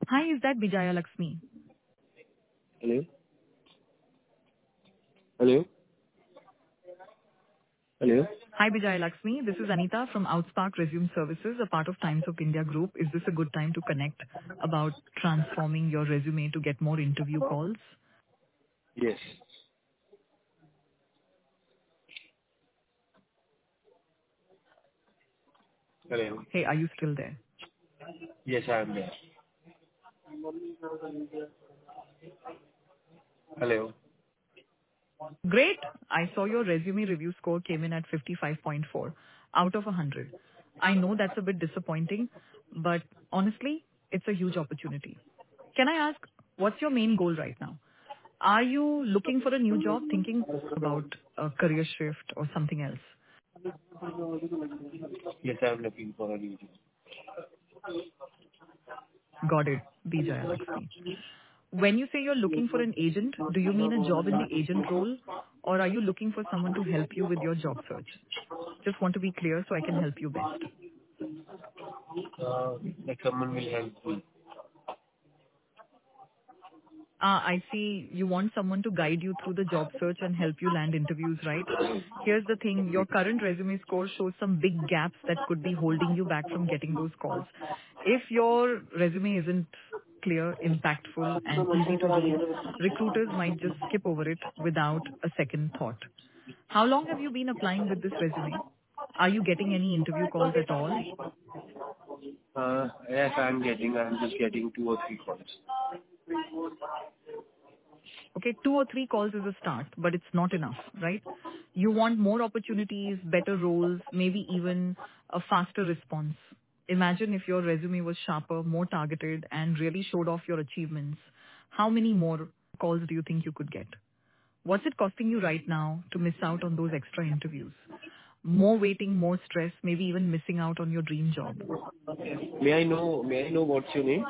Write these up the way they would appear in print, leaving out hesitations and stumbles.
Hi, is that Vijaya Lakshmi? Hello? Hello? Hello? Hi, Vijaya Lakshmi. This is Anita from Outspark Resume Services, a part of Times of India Group. Is this a good time to connect about transforming your resume to get more interview calls? Yes. Hello? Hey, are you still there? Yes, I am there. Hello? Great. I saw your resume review score came in at 55.4 out of 100. I know that's a bit disappointing, but honestly, it's a huge opportunity. Can I ask, what's your main goal right now? Are you looking for a new job, thinking about a career shift or something else? Yes, I am looking for a new job. Got it, Vijaya Lakshmi. When you say you're looking for an agent, do you mean a job in the agent role, or are you looking for someone to help you with your job search? Just want to be clear so I can help you best. Like someone will help me. I see you want someone to guide you through the job search and help you land interviews, right? Here's the thing, your current resume score shows some big gaps that could be holding you back from getting those calls. If your resume isn't clear, impactful, and easy to read, recruiters might just skip over it without a second thought. How long have you been applying with this resume? Are you getting any interview calls at all? Yes, I'm just getting 2 or 3 calls. Okay, 2 or 3 calls is a start, but it's not enough, right? You want more opportunities, better roles, maybe even a faster response. Imagine if your resume was sharper, more targeted, and really showed off your achievements. How many more calls do you think you could get? What's it costing you right now to miss out on those extra interviews? More waiting, more stress, maybe even missing out on your dream job. May I know what's your name?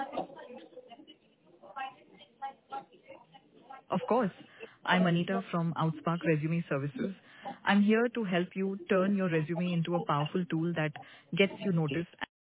Of course. I'm Anita from Outspark Resume Services. I'm here to help you turn your resume into a powerful tool that gets you noticed